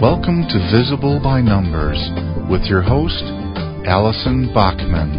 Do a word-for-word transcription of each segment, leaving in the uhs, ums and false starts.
Welcome to Visible by Numbers with your host, Allison Bachman.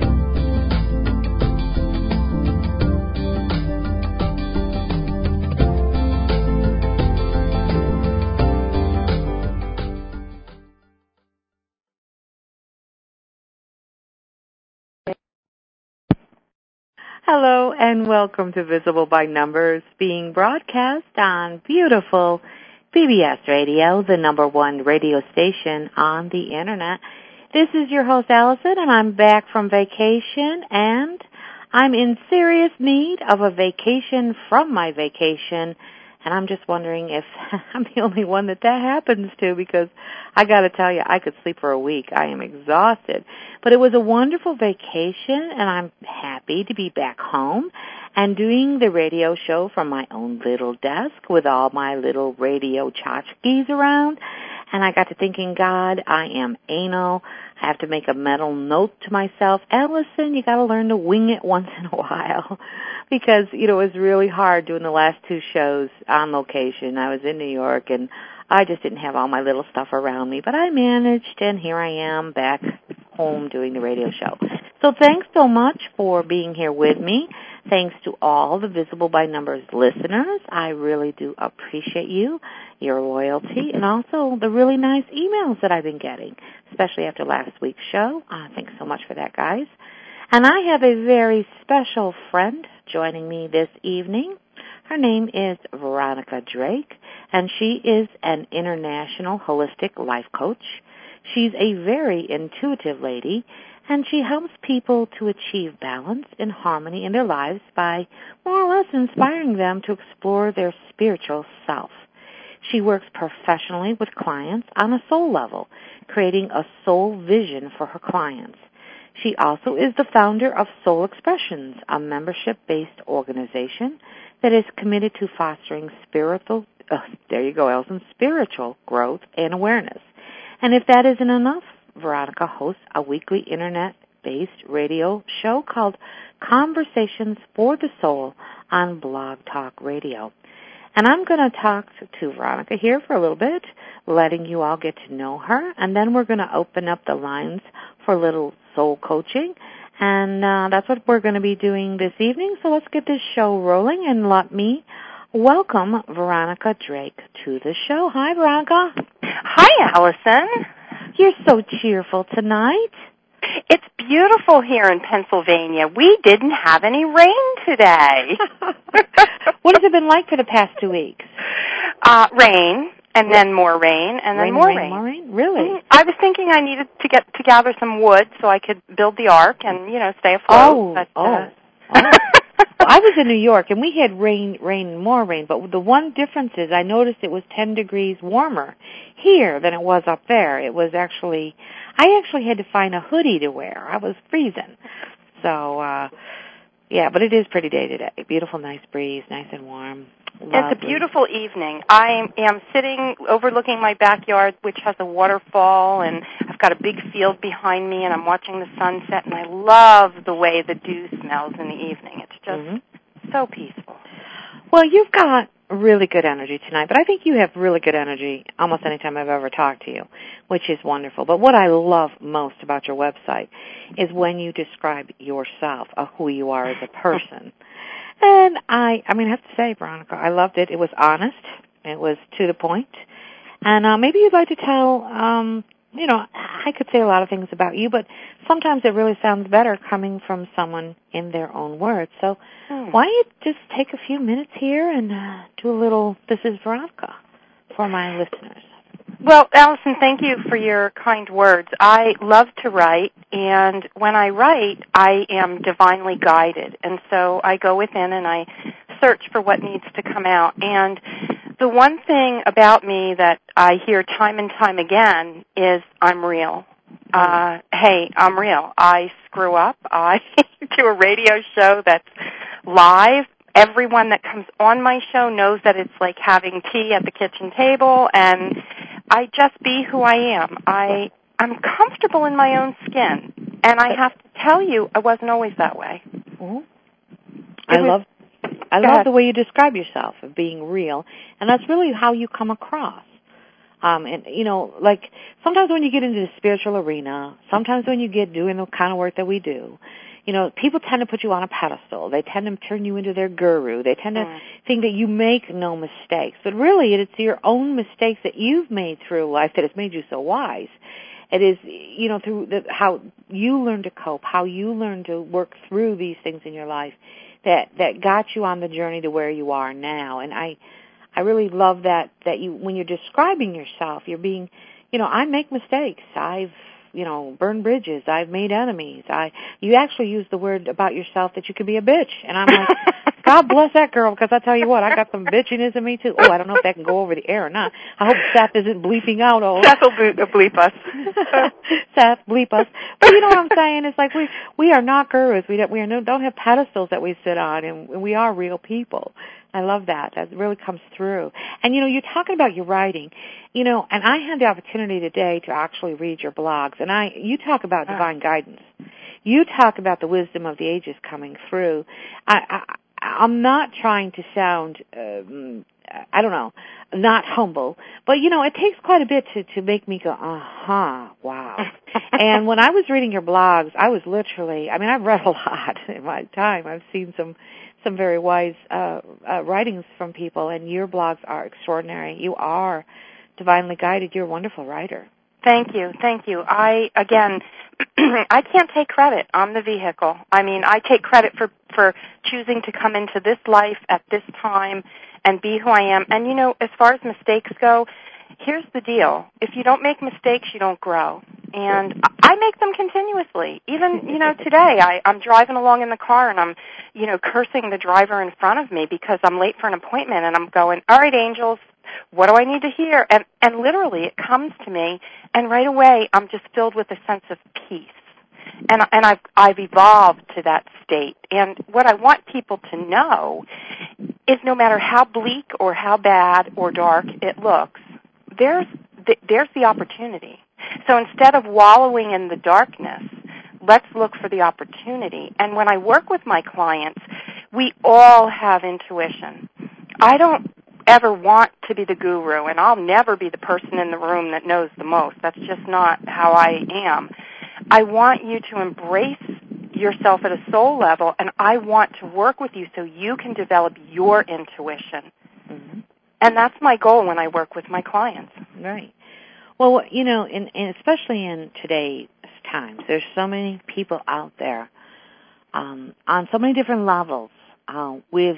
Hello and welcome to Visible by Numbers, being broadcast on beautiful B B S Radio, the number one radio station on the Internet. This is your host, Allison, and I'm back from vacation, and I'm in serious need of a vacation from my vacation, and I'm just wondering if I'm the only one that that happens to, because I got to tell you, I could sleep for a week. I am exhausted. But it was a wonderful vacation, and I'm happy to be back home and doing the radio show from my own little desk with all my little radio tchotchkes around. And I got to thinking, God, I am anal. I have to make a mental note to myself, Allison, you got to learn to wing it once in a while. Because, you know, it was really hard doing the last two shows on location. I was in New York, and I just didn't have all my little stuff around me. But I managed, and here I am back home doing the radio show. So thanks so much for being here with me. Thanks to all the Visible by Numbers listeners. I really do appreciate you, your loyalty, and also the really nice emails that I've been getting, especially after last week's show. Uh, thanks so much for that, guys. And I have a very special friend joining me this evening. Her name is Veronica Drake, and she is an international holistic life coach. She's a very intuitive lady, and she helps people to achieve balance and harmony in their lives by more or less inspiring them to explore their spiritual self. She works professionally with clients on a soul level, creating a soul vision for her clients. She also is the founder of Soul Expressions, a membership-based organization that is committed to fostering spiritual, uh, there you go, Elson, spiritual growth and awareness. And if that isn't enough, Veronica hosts a weekly internet-based radio show called Conversations for the Soul on Blog Talk Radio. And I'm going to talk to Veronica here for a little bit, letting you all get to know her, and then we're going to open up the lines for a little soul coaching, and uh, that's what we're going to be doing this evening. So let's get this show rolling, and let me welcome Veronica Drake to the show. Hi, Veronica. Hi, Allison. You're so cheerful tonight. It's beautiful here in Pennsylvania. We didn't have any rain today. What has it been like for the past two weeks? Uh, rain, and then more rain, and then rain, more rain. rain. More rain? Really? Mm-hmm. I was thinking I needed to get to gather some wood so I could build the ark and, you know, stay afloat. Oh, but, oh. Uh, oh. Well, I was in New York, and we had rain, rain, more rain, but the one difference is I noticed it was ten degrees warmer here than it was up there. It was actually, I actually had to find a hoodie to wear. I was freezing. So, uh, yeah, but it is pretty day today. Beautiful, nice breeze, nice and warm. Lovely. It's a beautiful evening. I am sitting overlooking my backyard, which has a waterfall, and I've got a big field behind me, and I'm watching the sunset, and I love the way the dew smells in the evening. It's just mm-hmm. so peaceful. Well, you've got really good energy tonight, but I think you have really good energy almost any time I've ever talked to you, which is wonderful. But what I love most about your website is when you describe yourself, of who you are as a person. And I, I mean, I have to say, Veronica, I loved it. It was honest. It was to the point. And uh, maybe you'd like to tell, um, you know, I could say a lot of things about you, but sometimes it really sounds better coming from someone in their own words. So hmm. why don't you just take a few minutes here and uh, do a little, this is Veronica, for my listeners. Well, Allison, thank you for your kind words. I love to write, and when I write, I am divinely guided. And so I go within and I search for what needs to come out. And the one thing about me that I hear time and time again is I'm real. Uh, hey, I'm real. I screw up. I do a radio show that's live. Everyone that comes on my show knows that it's like having tea at the kitchen table, and I just be who I am. I, I'm comfortable in my own skin, and I have to tell you, I wasn't always that way. Mm-hmm. I was, love I love the way you describe yourself, of being real, and that's really how you come across. Um, and, you know, like sometimes when you get into the spiritual arena, sometimes when you get doing the kind of work that we do, you know, people tend to put you on a pedestal. They tend to turn you into their guru. They tend to mm. think that you make no mistakes. But really, it's your own mistakes that you've made through life that has made you so wise. It is, you know, through the, how you learn to cope, how you learn to work through these things in your life that, that got you on the journey to where you are now. And I, I really love that, that you, when you're describing yourself, you're being, you know, I make mistakes. I've, you know, burned bridges. I've made enemies. I, you actually use the word about yourself that you could be a bitch. And I'm like, God bless that girl, because I tell you what, I got some bitchiness in me too. Oh, I don't know if that can go over the air or not. I hope Seth isn't bleeping out all. Seth will bleep us. Seth, bleep us. But you know what I'm saying? It's like we, we are not gurus. We don't, we are no, don't have pedestals that we sit on, and we are real people. I love that. That really comes through. And, you know, you're talking about your writing, you know, and I had the opportunity today to actually read your blogs, and I, you talk about divine guidance. You talk about the wisdom of the ages coming through. I, I, I'm not trying to sound, um, I don't know, not humble, but, you know, it takes quite a bit to, to make me go, uh-huh, wow. And when I was reading your blogs, I was literally, I mean, I've read a lot in my time. I've seen some some very wise uh, uh, writings from people, and your blogs are extraordinary. You are divinely guided. You're a wonderful writer. Thank you, thank you. I, again, I can't take credit. I'm the vehicle. I mean, I take credit for, for choosing to come into this life at this time and be who I am. And, you know, as far as mistakes go, here's the deal. If you don't make mistakes, you don't grow. And I make them continuously. Even, you know, today I, I'm driving along in the car and I'm, you know, cursing the driver in front of me because I'm late for an appointment, and I'm going, all right, angels, what do I need to hear? And, and literally it comes to me, and right away I'm just filled with a sense of peace. And, and I've, I've evolved to that state. And what I want people to know is no matter how bleak or how bad or dark it looks, there's the, there's the opportunity. So instead of wallowing in the darkness, let's look for the opportunity. And when I work with my clients, we all have intuition. I don't ever want to be the guru, and I'll never be the person in the room that knows the most. That's just not how I am. I want you to embrace yourself at a soul level, and I want to work with you so you can develop your intuition. Mm-hmm. And that's my goal when I work with my clients. Right. Well, you know, in, in, especially in today's times, there's so many people out there um, on so many different levels uh, with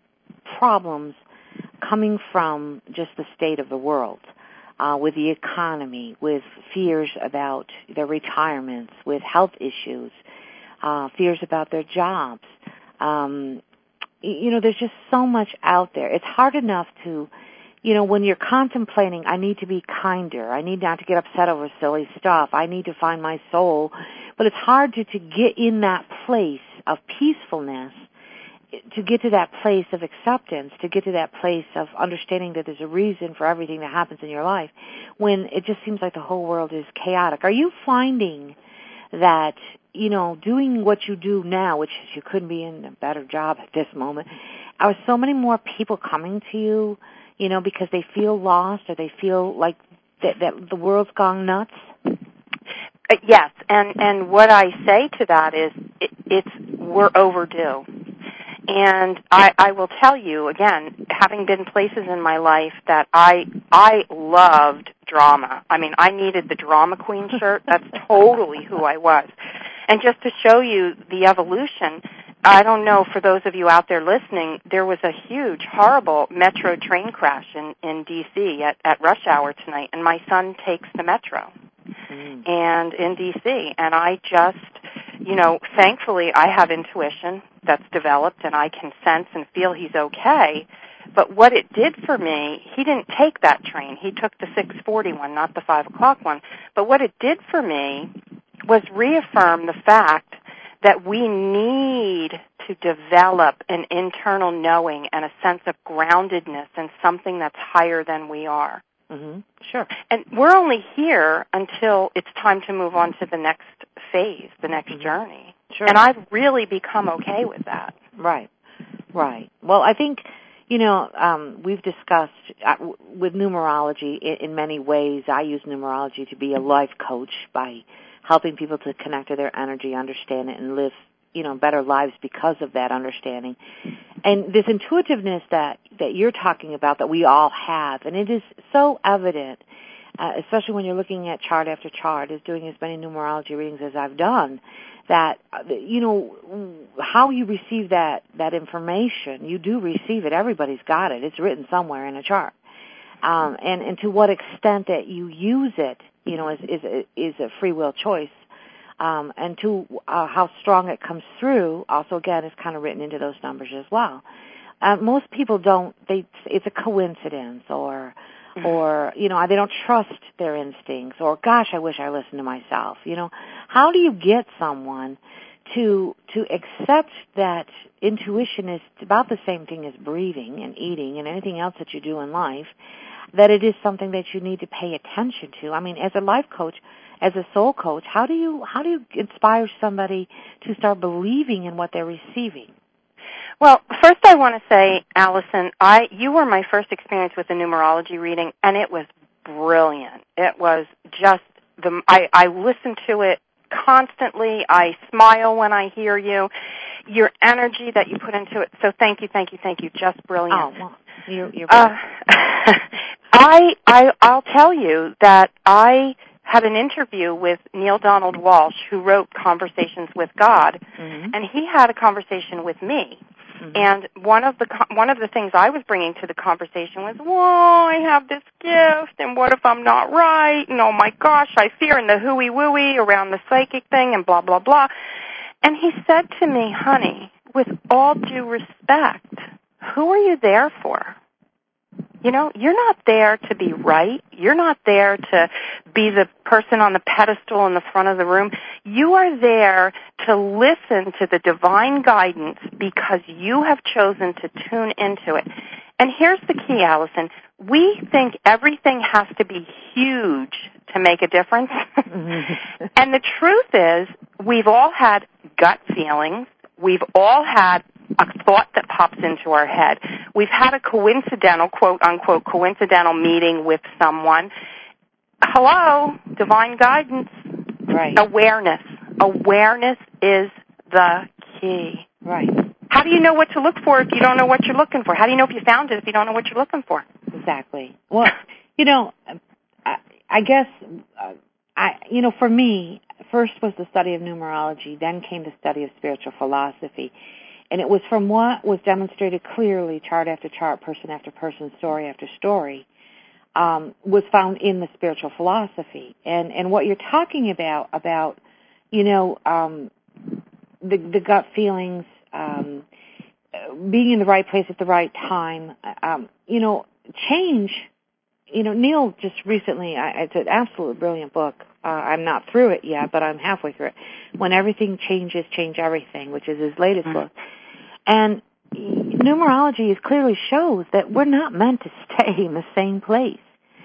problems coming from just the state of the world, uh, with the economy, with fears about their retirements, with health issues, uh, fears about their jobs. Um, you know, there's just so much out there. It's hard enough to, you know, when you're contemplating, I need to be kinder, I need not to get upset over silly stuff, I need to find my soul, but it's hard to, to get in that place of peacefulness, to get to that place of acceptance, to get to that place of understanding that there's a reason for everything that happens in your life, when it just seems like the whole world is chaotic. Are you finding that, you know, doing what you do now, which you couldn't be in a better job at this moment, are so many more people coming to you, you know, because they feel lost or they feel like that, that the world's gone nuts? Uh, yes, and, and what I say to that is it, it's we're overdue. And I, I will tell you, again, having been places in my life that I I loved drama. I mean, I needed the drama queen shirt. That's totally who I was. And just to show you the evolution, I don't know, for those of you out there listening, there was a huge, horrible metro train crash in, in D C at, at rush hour tonight, and my son takes the metro mm. and in D C, and I just, you know, thankfully I have intuition that's developed, and I can sense and feel he's okay. But what it did for me, he didn't take that train. He took the six forty one, not the five o'clock one. But what it did for me was reaffirm the fact that we need to develop an internal knowing and a sense of groundedness in something that's higher than we are. Mm-hmm. Sure. And we're only here until it's time to move on to the next phase, the next mm-hmm. journey. Sure. And I've really become okay with that. Right, right. Well, I think, you know, um, we've discussed with numerology, in many ways, I use numerology to be a life coach by helping people to connect to their energy, understand it, and live, you know, better lives because of that understanding. And this intuitiveness that, that you're talking about that we all have, and it is so evident, uh, especially when you're looking at chart after chart, is doing as many numerology readings as I've done, that, you know, how you receive that, that information, you do receive it. Everybody's got it. It's written somewhere in a chart. Um, and, and to what extent that you use it, you know, is, is, is a free will choice. Um, and to uh, how strong it comes through, also, again, is kind of written into those numbers as well. Uh, most people don't, they, it's a coincidence, or, or, you know, they don't trust their instincts, or, gosh, I wish I listened to myself. You know, how do you get someone to, to accept that intuition is about the same thing as breathing and eating and anything else that you do in life, that it is something that you need to pay attention to? I mean, as a life coach, as a soul coach, how do you, how do you inspire somebody to start believing in what they're receiving? Well, first I want to say, Allison, I you were my first experience with the numerology reading, and it was brilliant. It was just the I, I listen to it constantly. I smile when I hear you. Your energy that you put into it. So thank you, thank you, thank you. Just brilliant. Oh, well, you're, you're uh, I I I'll tell you that I had an interview with Neil Donald Walsh, who wrote Conversations with God, mm-hmm. and he had a conversation with me. Mm-hmm. And one of the one of the things I was bringing to the conversation was, "Whoa, I have this gift, and what if I'm not right? And oh my gosh, I fear," and the hooey wooey around the psychic thing, and blah blah blah. And he said to me, "Honey, with all due respect, who are you there for? You know, you're not there to be right. You're not there to be the person on the pedestal in the front of the room. You are there to listen to the divine guidance because you have chosen to tune into it." And here's the key, Allison. We think everything has to be huge to make a difference. And the truth is, we've all had gut feelings. We've all had a thought that pops into our head. We've had a coincidental, quote unquote, coincidental meeting with someone. Hello, divine guidance. Right. Awareness. Awareness is the key. Right. How do you know what to look for if you don't know what you're looking for? How do you know if you found it if you don't know what you're looking for? Exactly. Well, you know, I, I guess, uh, I, you know, for me, first was the study of numerology, then came the study of spiritual philosophy. And it was from what was demonstrated clearly, chart after chart, person after person, story after story, um, was found in the spiritual philosophy. And, and what you're talking about, about, you know, um, the, the gut feelings, um, being in the right place at the right time, um, you know, change, you know, Neil just recently, I, it's an absolutely brilliant book. Uh, I'm not through it yet, but I'm halfway through it. When Everything Changes, Change Everything, which is his latest mm-hmm. book. And numerology is clearly shows that we're not meant to stay in the same place,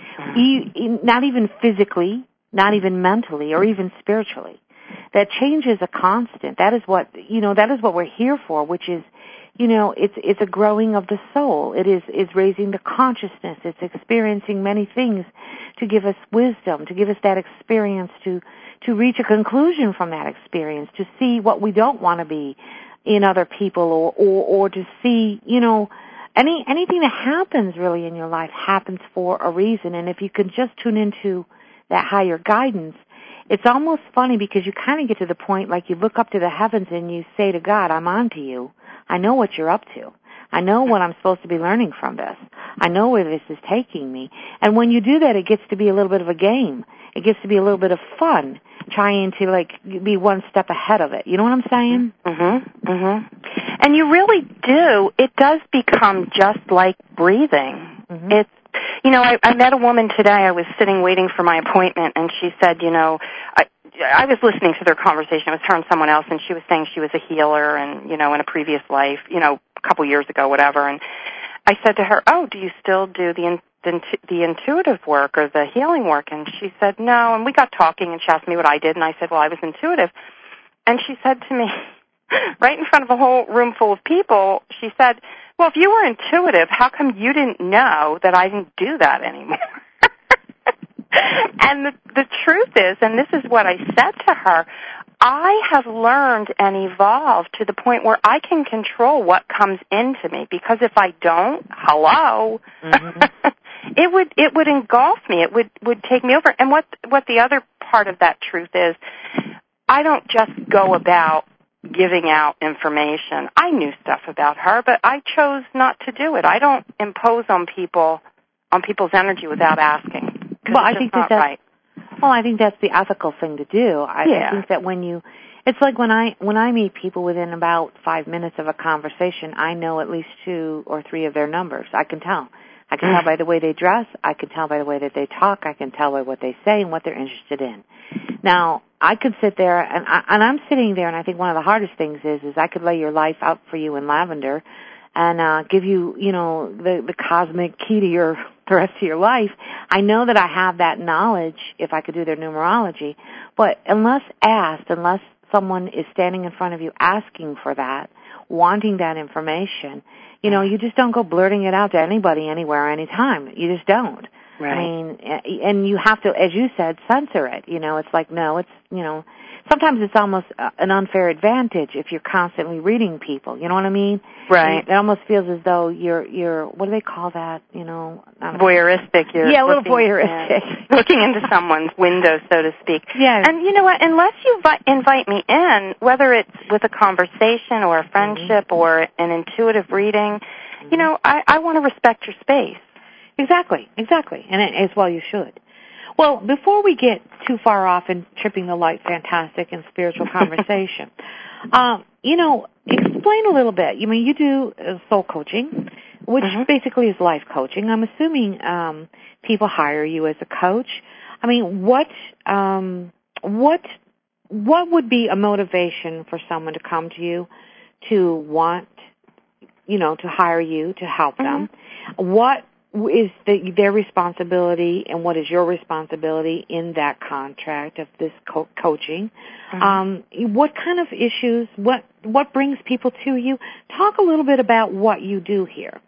e- not even physically, not even mentally, or even spiritually. That change is a constant. That is what, you know, that is what we're here for, which is, you know, it's it's a growing of the soul. It is is raising the consciousness. It's experiencing many things to give us wisdom, to give us that experience, to to reach a conclusion from that experience, to see what we don't want to be in other people, or, or, or to see, you know, any anything that happens really in your life happens for a reason. And if you can just tune into that higher guidance, it's almost funny because you kind of get to the point like you look up to the heavens and you say to God, "I'm on to you. I know what you're up to. I know what I'm supposed to be learning from this. I know where this is taking me." And when you do that, it gets to be a little bit of a game. It gets to be a little bit of fun, trying to, like, be one step ahead of it. You know what I'm saying? Mm-hmm. Mm-hmm. And you really do. It does become just like breathing. Mm-hmm. It's, you know, I, I met a woman today. I was sitting waiting for my appointment, and she said, you know, I, I was listening to their conversation. It was her and someone else, and she was saying she was a healer and, you know, in a previous life, you know, a couple years ago, whatever. And I said to her, "Oh, do you still do the the, the intuitive work or the healing work?" And she said, "No." And we got talking, and she asked me what I did, and I said, "Well, I was intuitive." And she said to me, right in front of a whole room full of people, she said, Well, if you were intuitive, how come you didn't know that I didn't do that anymore? And the, the truth is, and this is what I said to her, I have learned and evolved to the point where I can control what comes into me, because if I don't, hello, mm-hmm. it would it would engulf me. It would, would take me over. And what what the other part of that truth is, I don't just go about giving out information. I knew stuff about her, but I chose not to do it. I don't impose on people on people's energy without asking. Well, I think that not that's, right. well, I think that's the ethical thing to do. I, yeah. I think that when you, it's like when I when I meet people within about five minutes of a conversation, I know at least two or three of their numbers. I can tell. I can tell by the way they dress. I can tell by the way that they talk. I can tell by what they say and what they're interested in. Now, I could sit there, and, I, and I'm sitting there, and I think one of the hardest things is, is I could lay your life out for you in lavender and uh, give you, you know, the, the cosmic key to your the rest of your life. I know that I have that knowledge if I could do their numerology, but unless asked, unless someone is standing in front of you asking for that, wanting that information, you know, you just don't go blurting it out to anybody, anywhere, anytime. You just don't. Right. I mean, and you have to, as you said, censor it. You know, it's like, no, it's, you know, sometimes it's almost an unfair advantage if you're constantly reading people. You know what I mean? Right. And it almost feels as though you're, you're, what do they call that? You know? Voyeuristic. You're yeah, a little looking, voyeuristic. Yeah, looking into someone's window, so to speak. Yeah. And you know what? Unless you vi- invite me in, whether it's with a conversation or a friendship mm-hmm. or an intuitive reading, mm-hmm. you know, I, I want to respect your space. Exactly, exactly, and it, as well you should. Well, before we get too far off in tripping the light, fantastic, and spiritual conversation, um, you know, explain a little bit. You mean you do uh, soul coaching, which mm-hmm. basically is life coaching. I'm assuming um, people hire you as a coach. I mean, what what what would be a motivation for someone to come to you to want, you know, to hire you to help mm-hmm. them? What is the, their responsibility and what is your responsibility in that contract of this co- coaching? Mm-hmm. Um, what kind of issues, what what brings people to you? Talk a little bit about what you do here.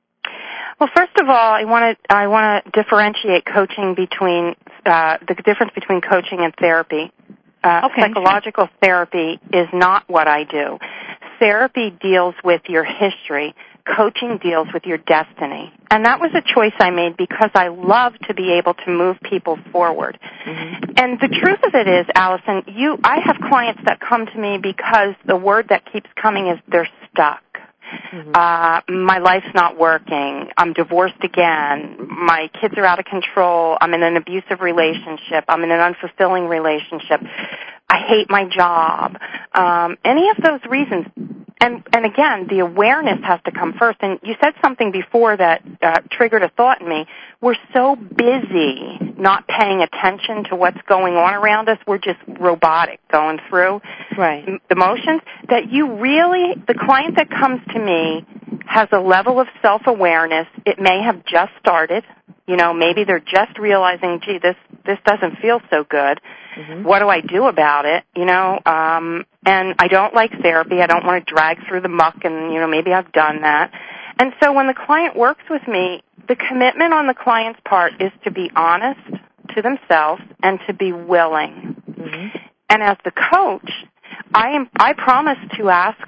Well, first of all, I want to I want to differentiate coaching between uh, the difference between coaching and therapy. Uh, okay, psychological sure. therapy is not what I do. Therapy deals with your history. Coaching deals with your destiny. And that was a choice I made because I love to be able to move people forward. Mm-hmm. And the truth of it is, Allison, you, I have clients that come to me because the word that keeps coming is they're stuck. Mm-hmm. Uh, my life's not working. I'm divorced again. My kids are out of control. I'm in an abusive relationship. I'm in an unfulfilling relationship. I hate my job. Um, any of those reasons. And, and again, the awareness has to come first. And you said something before that uh, triggered a thought in me. We're so busy not paying attention to what's going on around us. We're just robotic going through right. the motions that you really, the client that comes to me has a level of self-awareness. It may have just started. You know, maybe they're just realizing, gee, this, this doesn't feel so good. Mm-hmm. What do I do about it? You know, um, and I don't like therapy. I don't want to drag through the muck, and, you know, maybe I've done that. And so when the client works with me, the commitment on the client's part is to be honest to themselves and to be willing. Mm-hmm. And as the coach, I am, I promise to ask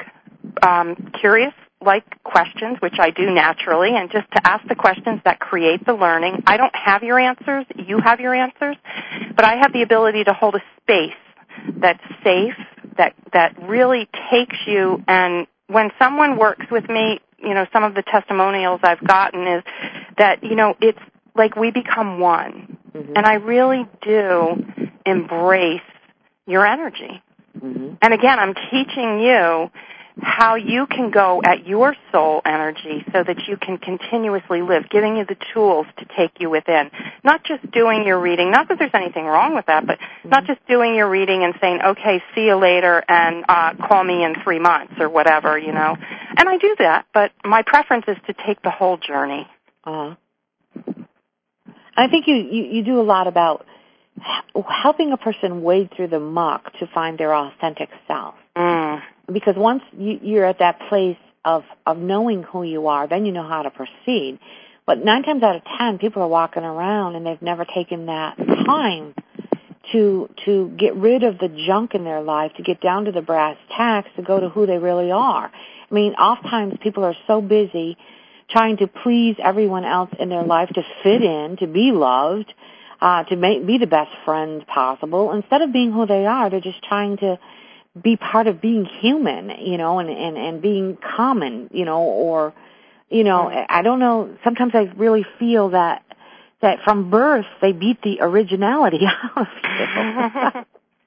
um, curious, like questions, which I do naturally, and just to ask the questions that create the learning. I don't have your answers. You have your answers. But I have the ability to hold a space that's safe, that that really takes you. And when someone works with me, you know, some of the testimonials I've gotten is that, you know, it's like we become one. Mm-hmm. And I really do embrace your energy. Mm-hmm. And again, I'm teaching you how you can go at your soul energy so that you can continuously live, giving you the tools to take you within. Not just doing your reading, not that there's anything wrong with that, but mm-hmm. not just doing your reading and saying, okay, see you later and uh, call me in three months or whatever, you know. And I do that, but my preference is to take the whole journey. Uh-huh. I think you, you, you do a lot about helping a person wade through the muck to find their authentic self. Mm. Because once you, you're at that place of, of knowing who you are, then you know how to proceed. But nine times out of ten, people are walking around and they've never taken that time to to get rid of the junk in their life, to get down to the brass tacks, to go to who they really are. I mean, oftentimes people are so busy trying to please everyone else in their life, to fit in, to be loved, uh, to make, be the best friends possible. Instead of being who they are, they're just trying to be part of being human, you know, and, and, and being common, you know, or, you know, I don't know, sometimes I really feel that that from birth they beat the originality out of you.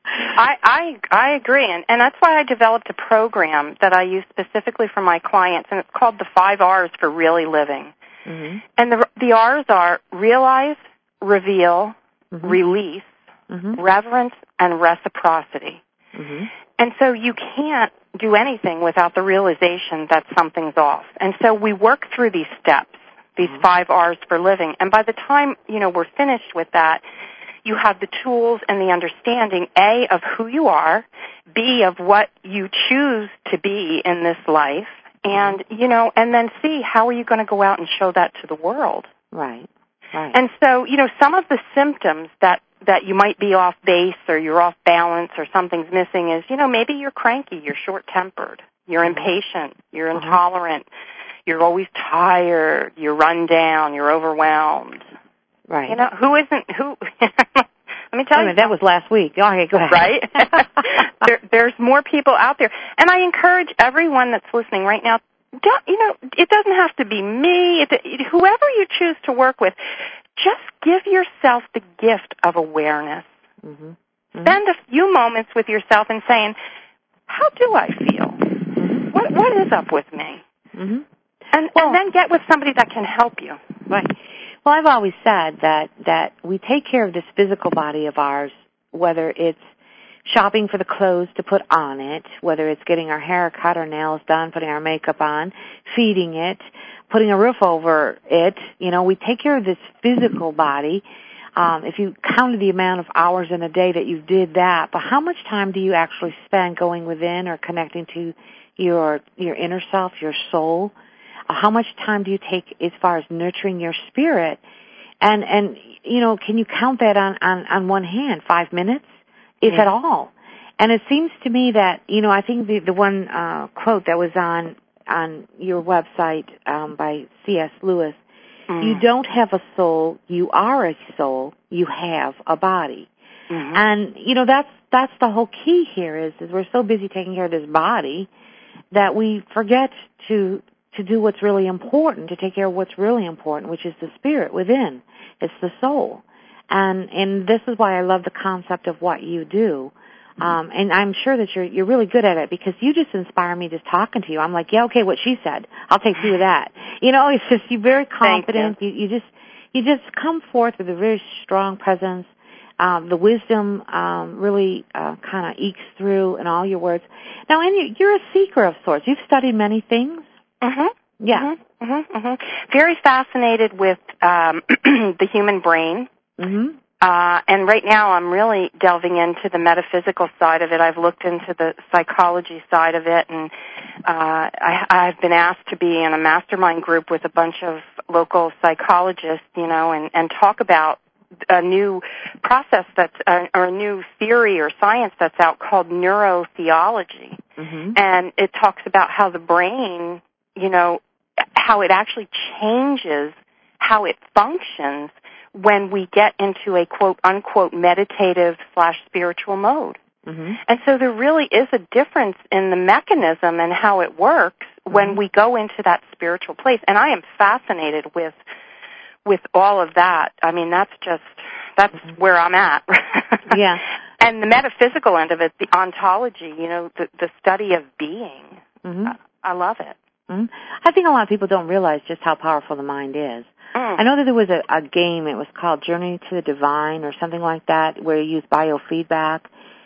I, I I agree, and, and that's why I developed a program that I use specifically for my clients, and it's called the five R's for Really Living. Mm-hmm. And the the R's are realize, reveal, mm-hmm. release, mm-hmm. reverence, and reciprocity. Mm-hmm. And so you can't do anything without the realization that something's off. And so we work through these steps, these mm-hmm. five R's for living. And by the time, you know, we're finished with that, you have the tools and the understanding, A, of who you are, B, of what you choose to be in this life, and, you know, and then C, how are you going to go out and show that to the world? Right, right. And so, you know, some of the symptoms that, that you might be off base or you're off balance or something's missing is, you know, maybe you're cranky, you're short-tempered, you're mm-hmm. impatient, you're mm-hmm. intolerant, you're always tired, you're run down, you're overwhelmed. Right. You know, who isn't, who, let me tell Wait a you. minute, that was last week. Okay, go ahead. Right? there, there's more people out there. And I encourage everyone that's listening right now, don't, you know, it doesn't have to be me, it, it, whoever you choose to work with, just give yourself the gift of awareness. Mm-hmm. Mm-hmm. Spend a few moments with yourself and saying, how do I feel? Mm-hmm. What, what is up with me? Mm-hmm. And, well, and then get with somebody that can help you. Right. Well, I've always said that, that we take care of this physical body of ours, whether it's shopping for the clothes to put on it, whether it's getting our hair cut, our nails done, putting our makeup on, feeding it, putting a roof over it. You know, we take care of this physical body. Um, if you counted the amount of hours in a day that you did that, but how much time do you actually spend going within or connecting to your your inner self, your soul? How much time do you take as far as nurturing your spirit? And, and you know, can you count that on, on, on one hand, five minutes, if yeah. at all? And it seems to me that, you know, I think the, the one uh, quote that was on, on your website um, by C S Lewis, mm. you don't have a soul, you are a soul, you have a body. Mm-hmm. And, you know, that's, that's the whole key here is, is we're so busy taking care of this body that we forget to to do what's really important, to take care of what's really important, which is the spirit within. It's the soul. And and this is why I love the concept of what you do. Um, and I'm sure that you're you're really good at it because you just inspire me just talking to you. I'm like, yeah, okay, what she said. I'll take two of that. You know, it's just you're very confident. You. you you just you just come forth with a very strong presence. Um, the wisdom um, really uh, kind of ekes through in all your words. Now, and you're a seeker of sorts. You've studied many things. Mm-hmm. Yeah. Mm-hmm. Mm-hmm. Very fascinated with um, the human brain. Mm-hmm. Uh, and right now I'm really delving into the metaphysical side of it. I've looked into the psychology side of it, and uh, I, I've been asked to be in a mastermind group with a bunch of local psychologists, you know, and, and talk about a new process that's, uh, or a new theory or science that's out called neurotheology. Mm-hmm. And it talks about how the brain, you know, how it actually changes how it functions when we get into a quote unquote meditative slash spiritual mode. Mm-hmm. And so there really is a difference in the mechanism and how it works mm-hmm. when we go into that spiritual place. And I am fascinated with with all of that. I mean, that's just, that's mm-hmm. where I'm at. Yeah. And the metaphysical end of it, the ontology, you know, the, the study of being. Mm-hmm. I, I love it. Mm-hmm. I think a lot of people don't realize just how powerful the mind is. Mm. I know that there was a, a game, it was called Journey to the Divine or something like that, where you use biofeedback.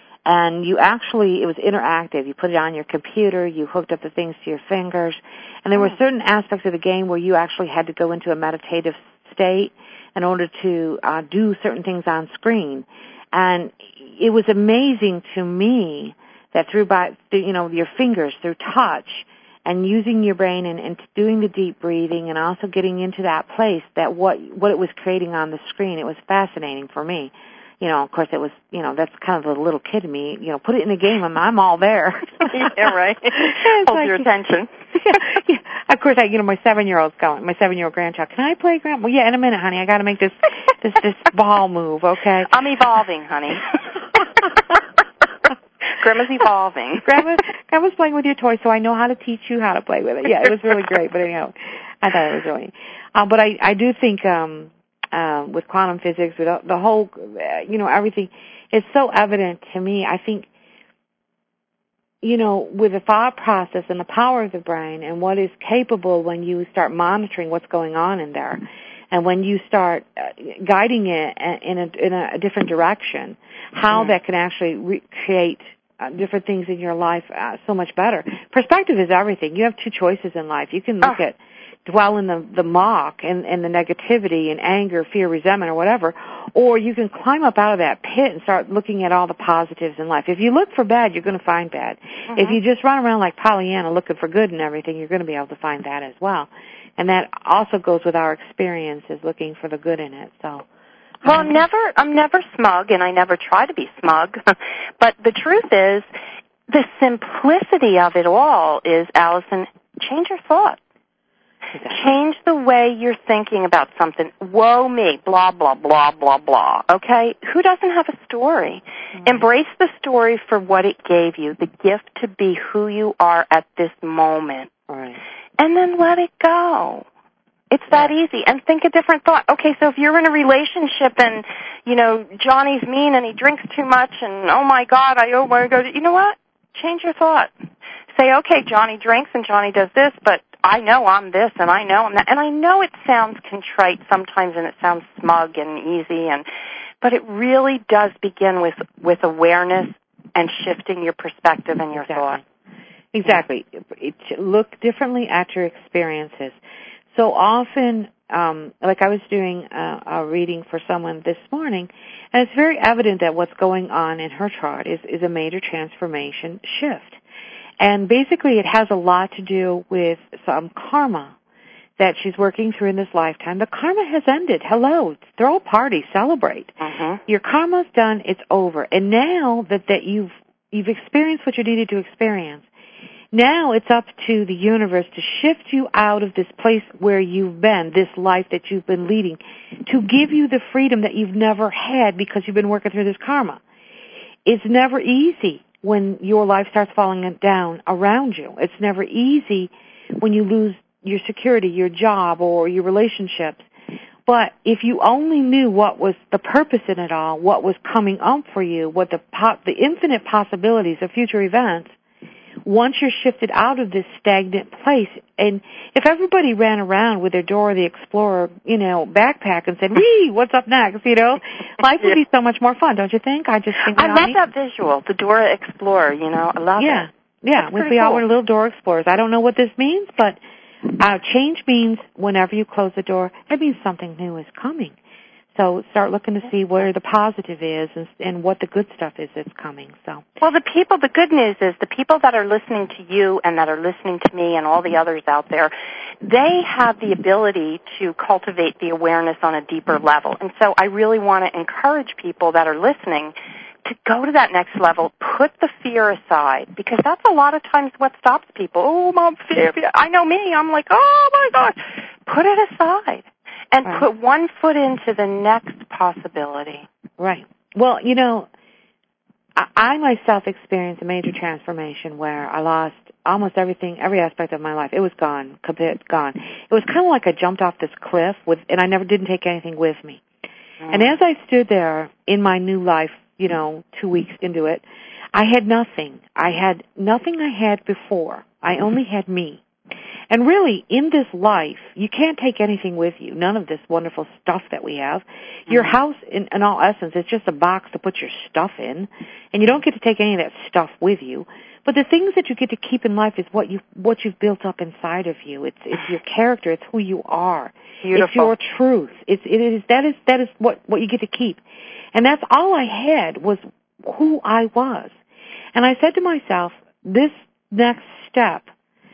And you actually, it was interactive. You put it on your computer, you hooked up the things to your fingers, and there mm. were certain aspects of the game where you actually had to go into a meditative state in order to uh, do certain things on screen. And it was amazing to me that through, by, through, you know, your fingers, through touch, and using your brain and, and doing the deep breathing and also getting into that place that what what it was creating on the screen, it was fascinating for me. You know, of course, it was, you know, that's kind of the little kid in me. You know, put it in a game and I'm all there. Yeah, right. Hold like, your attention. Yeah, yeah. Of course, I, you know, my seven-year-old's going, my seven-year-old grandchild. Can I play, Grandma? Well, yeah, in a minute, honey. I got to make this, this, this ball move, okay? I'm evolving, honey. Grandma's evolving. Grandma, Grandma's playing with your toy, so I know how to teach you how to play with it. Yeah, it was really great. But anyhow, I thought it was really. Uh, but I, I do think. um Uh, with quantum physics, with the whole, uh, you know, everything, it's so evident to me. I think, you know, with the thought process and the power of the brain and what is capable when you start monitoring what's going on in there, and when you start uh, guiding it in a, in a different direction, how mm. that can actually re- create uh, different things in your life uh, so much better. Perspective is everything. You have two choices in life. You can look oh. at dwell in the, the mock and, and the negativity and anger, fear, resentment, or whatever, or you can climb up out of that pit and start looking at all the positives in life. If you look for bad, you're going to find bad. Mm-hmm. If you just run around like Pollyanna looking for good and everything, you're going to be able to find that as well. And that also goes with our experiences, looking for the good in it. So, well, I'm never, I'm never smug, and I never try to be smug. But the truth is, the simplicity of it all is, Allison, change your thoughts. Exactly. Change the way you're thinking about something. Woe me, blah, blah, blah, blah, blah. Okay? Who doesn't have a story? Mm-hmm. Embrace the story for what it gave you, the gift to be who you are at this moment. Right. And then let it go. It's that yeah. easy. And think a different thought. Okay, so if you're in a relationship and, you know, Johnny's mean and he drinks too much and, oh, my God, I oh, my God, you know what? Change your thought. Say, okay, Johnny drinks and Johnny does this, but I know I'm this and I know I'm that. And I know it sounds contrite sometimes and it sounds smug and easy, and but it really does begin with, with awareness and shifting your perspective and your exactly. thought. Exactly. It, look differently at your experiences. So often, um, like I was doing a, a reading for someone this morning, and it's very evident that what's going on in her chart is, is a major transformation shift. And basically it has a lot to do with some karma that she's working through in this lifetime. The karma has ended. Hello. Throw a party. Celebrate. Uh-huh. Your karma's done. It's over. And now that, that you've, you've experienced what you needed to experience, now it's up to the universe to shift you out of this place where you've been, this life that you've been leading, to give you the freedom that you've never had because you've been working through this karma. It's never easy when your life starts falling down around you. It's never easy when you lose your security, your job, or your relationships. But if you only knew what was the purpose in it all, what was coming up for you, what the po- the infinite possibilities of future events, once you're shifted out of this stagnant place, and if everybody ran around with their Dora the Explorer, you know, backpack and said, "Wee, what's up next?" You know, life would be so much more fun, don't you think? I just think. I love that visual, the Dora Explorer. You know, I love yeah. it. Yeah, yeah. We all were little Dora Explorers. I don't know what this means, but uh, change means whenever you close the door, it means something new is coming. So start looking to see where the positive is and, and what the good stuff is that's coming. So, well, the people, the good news is the people that are listening to you and that are listening to me and all the others out there, they have the ability to cultivate the awareness on a deeper level. And so I really want to encourage people that are listening to go to that next level, put the fear aside, because that's a lot of times what stops people. Oh, Mom, fear, fear. I know me. I'm like, oh, my gosh. Put it aside. And right. put one foot into the next possibility. Right. Well, you know, I, I myself experienced a major transformation where I lost almost everything, every aspect of my life. It was gone, complete gone. It was kind of like I jumped off this cliff with, and I never didn't take anything with me. Mm. And as I stood there in my new life, you know, two weeks into it, I had nothing. I had nothing I had before. I only had me. And really, in this life, you can't take anything with you, none of this wonderful stuff that we have. Your mm-hmm. house, in, in all essence, is just a box to put your stuff in, and you don't get to take any of that stuff with you. But the things that you get to keep in life is what you what you've built up inside of you. It's it's your character. It's who you are. Beautiful. It's your truth. It's it is that is that is what what you get to keep. And that's all I had was who I was. And I said to myself, this next step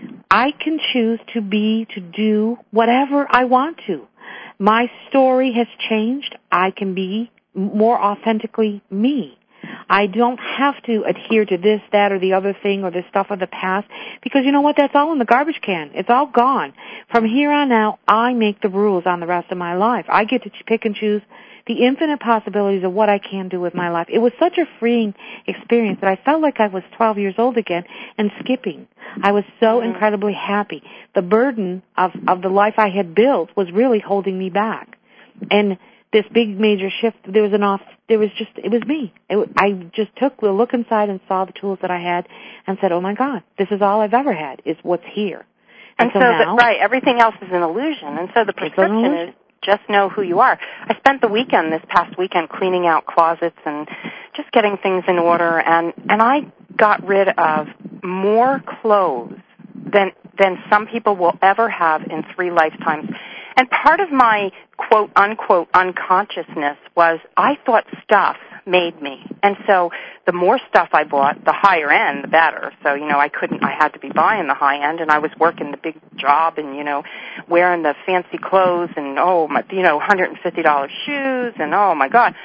I can choose to be, to do whatever I want to. My story has changed. I can be more authentically me. I don't have to adhere to this, that, or the other thing or the stuff of the past because you know what? That's all in the garbage can. It's all gone. From here on out, I make the rules on the rest of my life. I get to pick and choose the infinite possibilities of what I can do with my life. It was such a freeing experience that I felt like I was twelve years old again and skipping. I was so mm-hmm. incredibly happy. The burden of, of the life I had built was really holding me back. And this big major shift, there was an off, there was just, it was me. It, I just took a look inside and saw the tools that I had and said, oh my God, this is all I've ever had, is what's here. And, and so, so now, the, right, everything else is an illusion. And so the prescription is just know who you are. I spent the weekend, this past weekend, cleaning out closets and just getting things in order, and, and I got rid of more clothes than than some people will ever have in three lifetimes. And part of my quote unquote unconsciousness was I thought stuff made me. And so the more stuff I bought, the higher end, the better. So, you know, I couldn't, I had to be buying the high end, and I was working the big job and, you know, wearing the fancy clothes and, oh, my, you know, one hundred fifty dollars shoes and, oh, my God.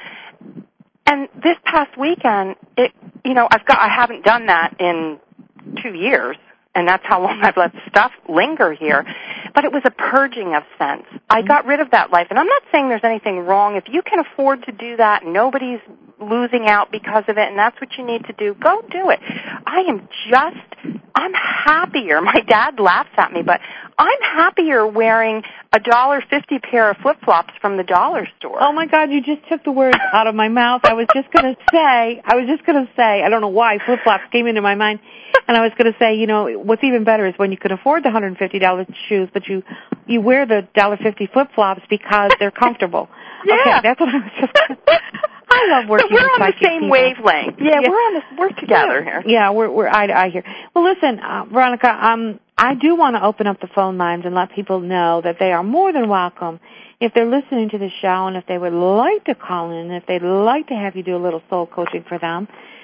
And this past weekend, it, you know, I've got, I haven't done that in two years. And that's how long I've let stuff linger here. But it was a purging of sense. I got rid of that life. And I'm not saying there's anything wrong. If you can afford to do that, nobody's losing out because of it, and that's what you need to do, go do it. I am just, I'm happier. My dad laughs at me, but I'm happier wearing a one dollar fifty pair of flip-flops from the dollar store. Oh, my God, you just took the words out of my mouth. I was just going to say, I was just going to say, I don't know why flip-flops came into my mind, and I was going to say, you know, what's even better is when you can afford the one hundred fifty dollars shoes, but you you wear the one dollar fifty flip-flops because they're comfortable. Yeah. Okay, that's what I was just going to I love working so we're with on the same people. wavelength. Yeah, yeah, we're on this. We're together yeah. here. Yeah, we're we're eye to eye here. Well, listen, uh, Veronica, um, I do want to open up the phone lines and let people know that they are more than welcome if they're listening to the show and if they would like to call in, if they'd like to have you do a little soul coaching for them.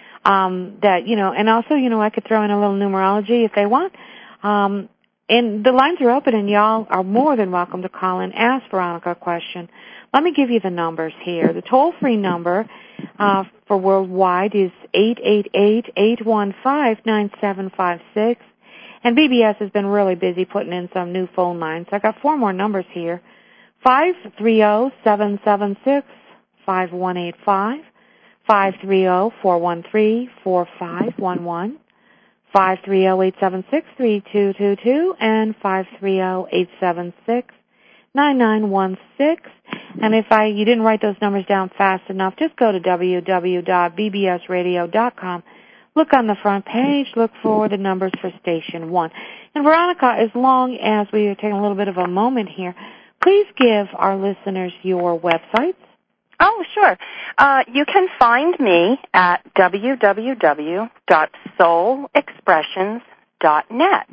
Um, that you know, and also, you know, I could throw in a little numerology if they want. Um, and the lines are open, and y'all are more than welcome to call in, ask Veronica a question. Let me give you the numbers here. The toll-free number uh, for worldwide is eight eight eight, eight one five, nine seven five six. And B B S has been really busy putting in some new phone lines. I got four more numbers here. five three zero, seven seven six, five one eight five, five three zero, four one three, four five one one, five three zero, eight seven six, three two two two, and five three zero, eight seven six, nine nine one six. And if I you didn't write those numbers down fast enough, just go to w w w dot b b s radio dot com. Look on the front page. Look for the numbers for Station one. And Veronica, as long as we are taking a little bit of a moment here, please give our listeners your websites. Oh, sure. Uh, you can find me at w w w dot soul expressions dot net.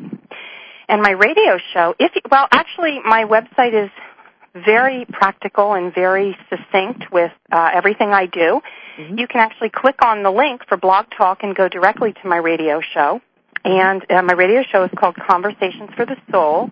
And my radio show, if you, well, actually, my website is very practical and very succinct with uh, everything I do. Mm-hmm. You can actually click on the link for Blog Talk and go directly to my radio show. And uh, my radio show is called Conversations for the Soul.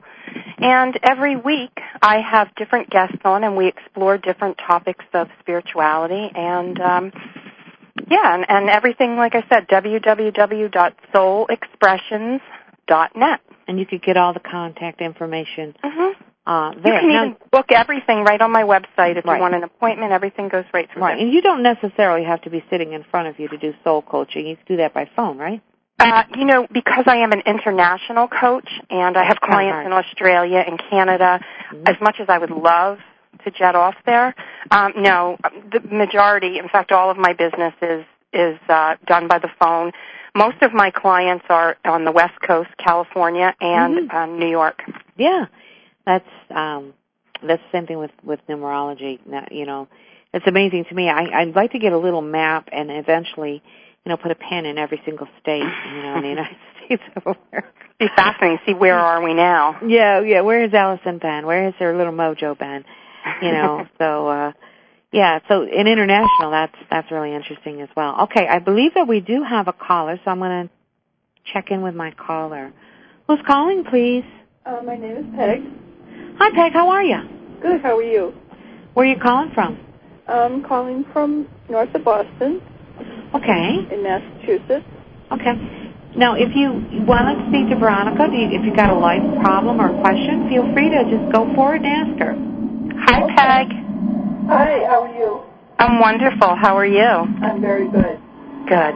And every week I have different guests on, and we explore different topics of spirituality. And, um, yeah, and, and everything, like I said, w w w dot soul expressions dot net. And you could get all the contact information mm-hmm. uh, there. You can now, even book everything right on my website. If right. you want an appointment, everything goes right through right. there. And you don't necessarily have to be sitting in front of you to do soul coaching. You can do that by phone, right? Uh, you know, because I am an international coach and I have clients in Australia and Canada, mm-hmm. as much as I would love to jet off there, um, no, the majority, in fact, all of my business is, is uh, done by the phone. Most of my clients are on the West Coast, California, and mm-hmm. uh, New York. Yeah, that's um, that's the same thing with, with numerology. You know, it's amazing to me. I, I'd like to get a little map and eventually, you know, put a pin in every single state, you know, in the United States of America. It's fascinating to see where are we now. Yeah, yeah. Where has Allison been? Where has her little mojo been? You know, so, uh, yeah, so in international, that's that's really interesting as well. Okay, I believe that we do have a caller, so I'm going to check in with my caller. Who's calling, please? Uh, my name is Peg. Hi, Peg. How are you? Good. How are you? Where are you calling from? I'm calling from north of Boston. Okay. In Massachusetts. Okay. Now, if you want to speak to Veronica, do you, if you've got a life problem or question, feel free to just go for it and ask her. Hi, Peg. Hi. How are you? I'm wonderful. How are you? I'm very good. Good.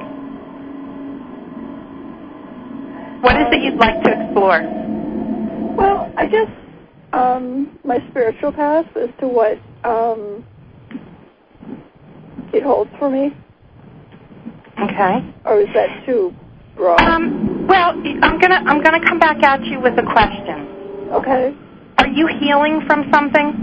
What is it you'd like to explore? Well, I guess um, my spiritual path as to what um, it holds for me. Okay. Or is that too broad? Um, well, I'm gonna I'm gonna come back at you with a question. Okay. Are you healing from something?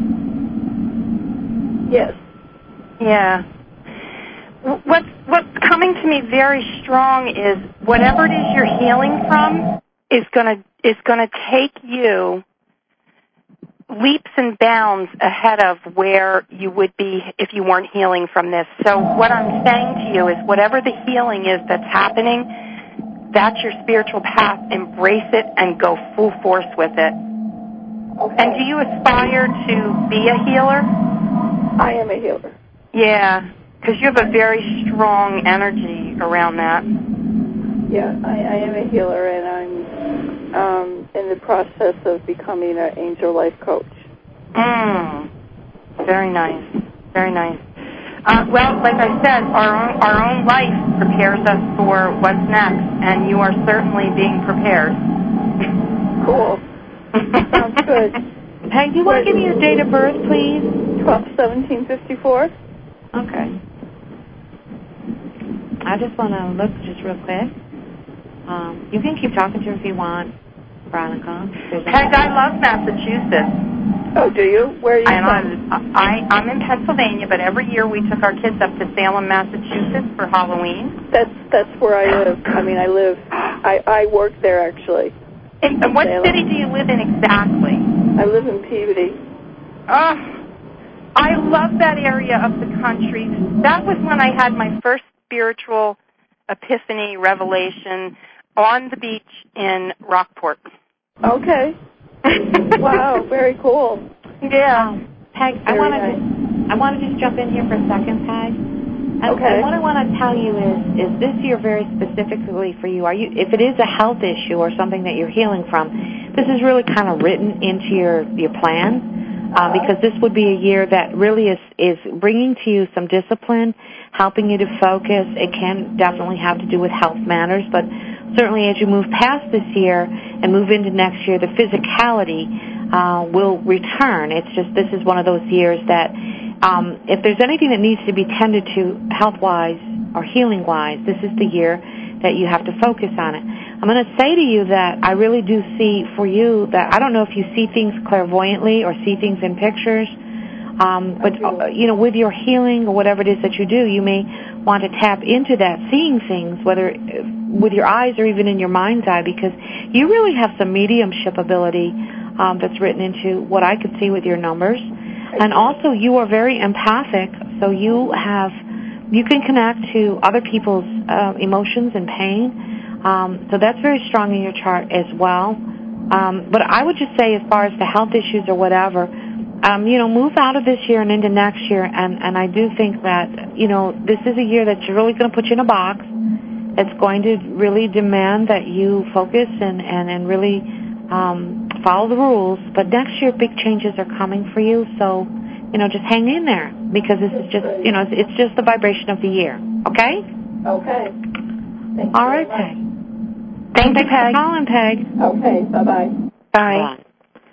Yes. Yeah. What's what's coming to me very strong is whatever it is you're healing from is gonna is gonna take you leaps and bounds ahead of where you would be if you weren't healing from this. So what I'm saying to you is whatever the healing is that's happening, that's your spiritual path. Embrace it and go full force with it. Okay. And do you aspire to be a healer? I am a healer. Yeah, because you have a very strong energy around that. Yeah, I, I am a healer, and I'm um, in the process of becoming an angel life coach. Mm. Very nice. Very nice. Uh, well, like I said, our own, our own life prepares us for what's next, and you are certainly being prepared. Cool. Sounds good. Peg, do you want to give me your date of birth, please? twelve seventeen fifty-four. Okay. I just want to look just real quick. Um, you can keep talking to her if you want, Veronica. Peg, I love Massachusetts. Oh, do you? Where are you and from? I'm, I, I'm in Pennsylvania, but every year we took our kids up to Salem, Massachusetts for Halloween. That's that's where I live. I mean, I live. I I work there actually. And, and what Salem. city do you live in exactly? I live in Peabody. Oh, I love that area of the country. That was when I had my first spiritual epiphany revelation on the beach in Rockport. Okay. Wow, very cool. Yeah. Um, Peg, I want to just, I want to just jump in here for a second, Peg. And, Okay. and what I want to tell you is, is this year very specifically for you? Are you, if it is a health issue or something that you're healing from, this is really kind of written into your your plan, uh, because this would be a year that really is is bringing to you some discipline, helping you to focus. It can definitely have to do with health matters, but certainly as you move past this year and move into next year, the physicality uh, will return. It's just this is one of those years that um, if there's anything that needs to be tended to health-wise or healing-wise, this is the year that you have to focus on it. I'm going to say to you that I really do see for you that I don't know if you see things clairvoyantly or see things in pictures, um, but, uh, you know, with your healing or whatever it is that you do, you may want to tap into that, seeing things, whether with your eyes or even in your mind's eye, because you really have some mediumship ability um, that's written into what I could see with your numbers. And also you are very empathic, so you have, you can connect to other people's uh, emotions and pain. Um, so that's very strong in your chart as well. Um, but I would just say as far as the health issues or whatever, um, you know, move out of this year and into next year. And, and I do think that, you know, this is a year that's really going to put you in a box. It's going to really demand that you focus and, and, and really um, follow the rules. But next year, big changes are coming for you. So, you know, just hang in there because this is just, you know, it's, it's just the vibration of the year. Okay? Okay. Thank All right, Peg. Thank you, Thanks Peg. for calling, Peg. Okay, bye-bye. Bye.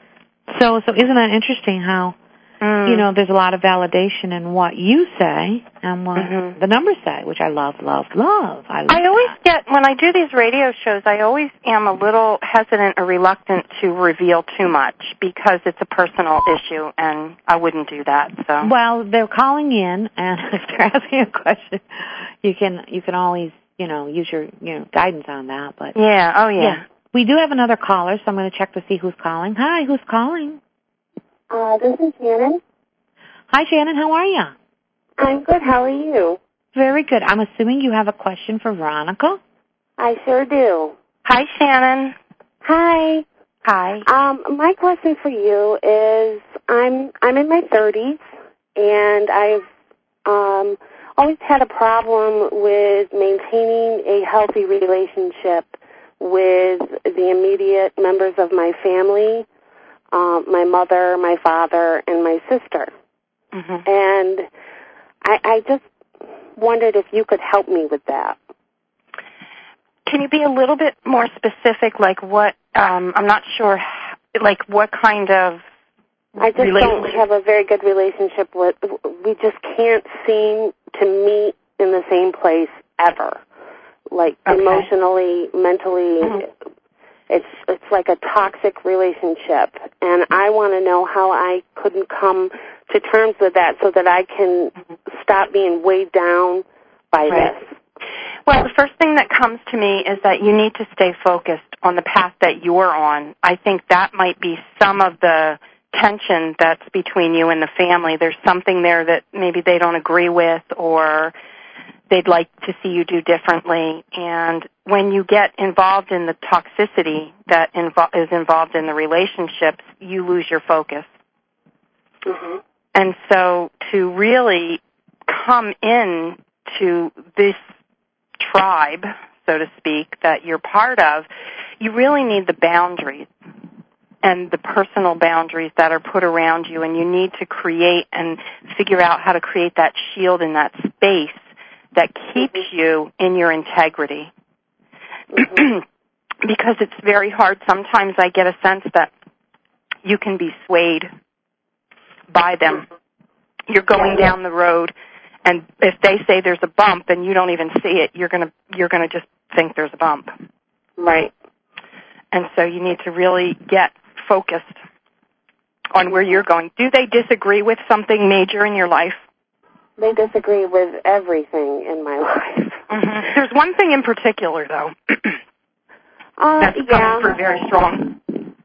So, so isn't that interesting how, Mm. you know, there's a lot of validation in what you say and what Mm-hmm. the numbers say, which I love, love, love. I, love I always that. get, when I do these radio shows, I always am a little hesitant or reluctant to reveal too much because it's a personal issue, and I wouldn't do that. So. Well, they're calling in, and if they're asking a question, you can you can always, you know, use your you know guidance on that. But Yeah, oh yeah. yeah. We do have another caller, so I'm going to check to see who's calling. Hi, who's calling? Uh, this is Shannon. Hi, Shannon. How are you? I'm good. How are you? Very good. I'm assuming you have a question for Veronica. I sure do. Hi, Shannon. Hi. Hi. Um, my question for you is, I'm I'm in my thirties, and I've um, always had a problem with maintaining a healthy relationship with the immediate members of my family, um, my mother, my father, and my sister. Mm-hmm. And I, I just wondered if you could help me with that. Can you be a little bit more specific, like what, um, I'm not sure, like what kind of I just don't have a very good relationship with, we just can't seem to meet in the same place ever. Like okay. emotionally, mentally, mm-hmm. it's it's like a toxic relationship. And I want to know how I couldn't come to terms with that so that I can mm-hmm. stop being weighed down by right. this. Well, the first thing that comes to me is that you need to stay focused on the path that you're on. I think that might be some of the tension that's between you and the family. There's something there that maybe they don't agree with or they'd like to see you do differently. And when you get involved in the toxicity that invo- is involved in the relationships, you lose your focus. Mm-hmm. And so to really come in to this tribe, so to speak, that you're part of, you really need the boundaries and the personal boundaries that are put around you, and you need to create and figure out how to create that shield in that space that keeps mm-hmm. you in your integrity. Mm-hmm. Because it's very hard. Sometimes I get a sense that you can be swayed by them. You're going yeah. down the road, and if they say there's a bump and you don't even see it, you're gonna you're gonna just think there's a bump. Right. And so you need to really get focused on where you're going. Do they disagree with something major in your life? They disagree with everything in my life. Mm-hmm. There's one thing in particular, though, uh, that's yeah. coming through very strong.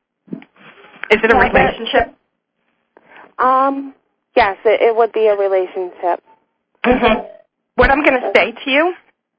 Is it a yeah, relationship? But, um, yes, it, it would be a relationship. Mm-hmm. What I'm going to say to you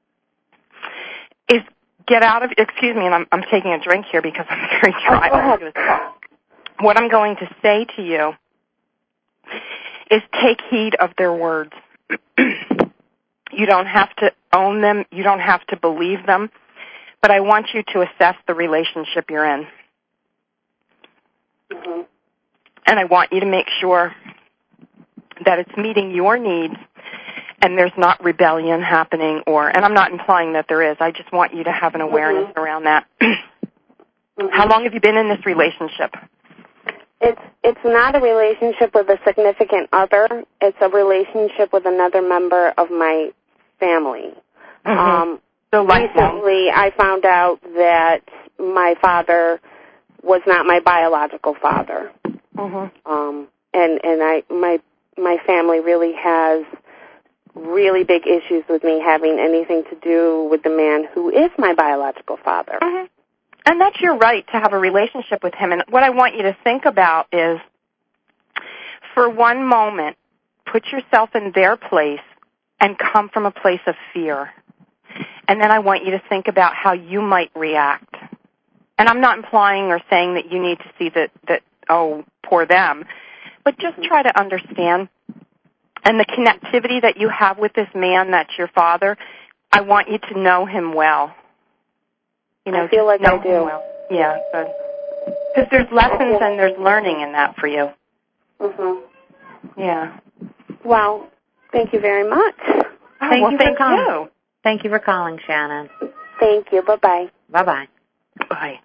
is get out of, excuse me, and I'm, I'm taking a drink here because I'm very dry. Oh, go ahead. What I'm going to say to you is take heed of their words. You don't have to own them. You don't have to believe them. But I want you to assess the relationship you're in. Mm-hmm. And I want you to make sure that it's meeting your needs and there's not rebellion happening or, and I'm not implying that there is. I just want you to have an awareness mm-hmm. around that. Mm-hmm. How long have you been in this relationship? It's it's not a relationship with a significant other. It's a relationship with another member of my family. Mm-hmm. Um, so recently, I found out that my father was not my biological father, mm-hmm. um, and and I my my family really has really big issues with me having anything to do with the man who is my biological father. Mm-hmm. And that's your right to have a relationship with him. And what I want you to think about is, for one moment, put yourself in their place and come from a place of fear. And then I want you to think about how you might react. And I'm not implying or saying that you need to see that, that oh, poor them, but just try to understand. And the connectivity that you have with this man that's your father, I want you to know him well. You know, I feel like I do. Well. Yeah, good. Because there's lessons and there's learning in that for you. Mhm. Yeah. Well, thank you very much. Oh, thank well, you thank for calling. you. Thank you for calling, Shannon. Thank you. Bye-bye. Bye-bye. Bye.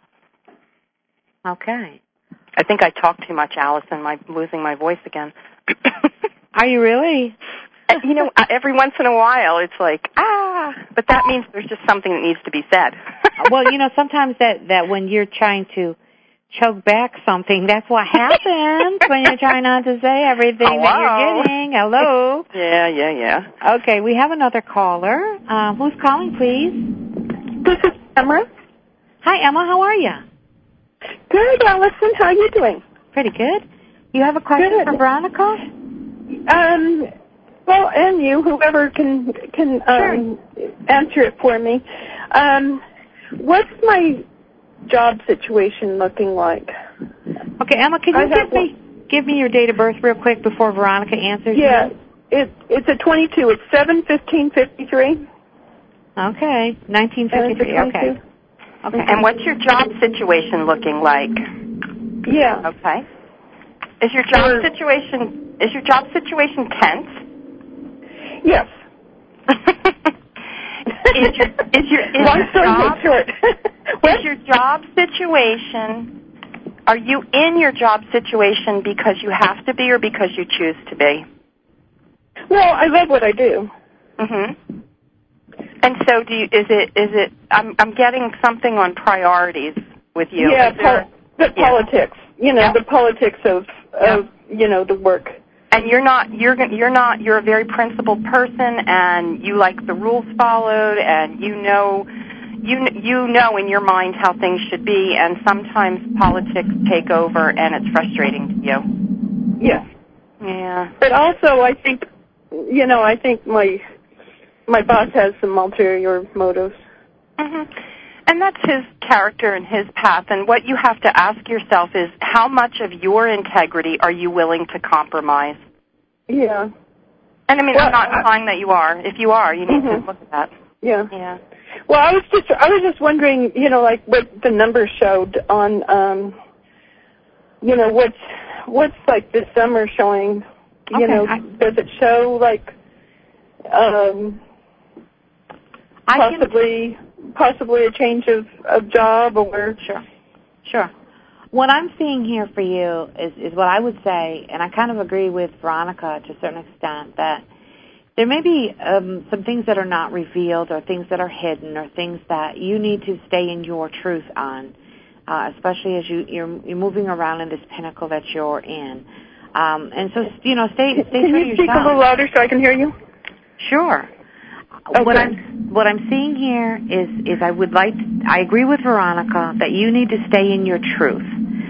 Okay. I think I talk too much, Allison. I'm losing my voice again. Are you really? You know, every once in a while, it's like, ah, but that means there's just something that needs to be said. Well, you know, sometimes that, that when you're trying to choke back something, that's what happens when you're trying not to say everything Hello. that you're getting. Hello. Yeah, yeah, yeah. Okay, we have another caller. Um, who's calling, please? This is Emma. Hi, Emma. How are you? Good, Allison. How are you doing? Pretty good. You have a question good. for Veronica? Um, well, and you, whoever can can um, sure. answer it for me. Um, what's my job situation looking like? Okay, Emma, can you give me give me your date of birth real quick before Veronica answers? Yeah, you? it it's a twenty-two. It's seven fifteen fifty-three. Okay, nineteen fifty-three. Okay. Okay. And what's your job situation looking like? Yeah. Okay. Is your job situation is your job situation tense? Yes. is your is your is Long your story job short. is your job situation? Are you in your job situation because you have to be or because you choose to be? Well, I love what I do. Mhm. And so, do you? Is it? Is it? I'm I'm getting something on priorities with you. Yeah, there, pol- the yeah. politics. You know, Yep. the politics of Yep. of you know the work. And you're not. You're you're not. You're a very principled person, and you like the rules followed, and you know. You you know in your mind how things should be, and sometimes politics take over, and it's frustrating to you. Yes. Yeah. But also, I think, you know, I think my my boss has some ulterior motives. Mm-hmm. And that's his character and his path. And what you have to ask yourself is, how much of your integrity are you willing to compromise? Yeah. And I mean, Well, I'm not I, implying that you are. If you are, you need mm-hmm. to look at that. Yeah. Yeah. Well, I was just I was just wondering, you know, like what the numbers showed on, um, you know, what's what's like this summer showing. You Okay, know, I, does it show like um, I possibly can, possibly a change of, of job or? Sure, sure. What I'm seeing here for you is, is what I would say, and I kind of agree with Veronica to a certain extent, that there may be um, some things that are not revealed or things that are hidden or things that you need to stay in your truth on, uh, especially as you, you're, you're moving around in this pinnacle that you're in. Um, and so, you know, stay, stay Can true you to speak yourself. a little louder so I can hear you? Sure. Okay. What I'm what I'm seeing here is is I would like to, I agree with Veronica that you need to stay in your truth.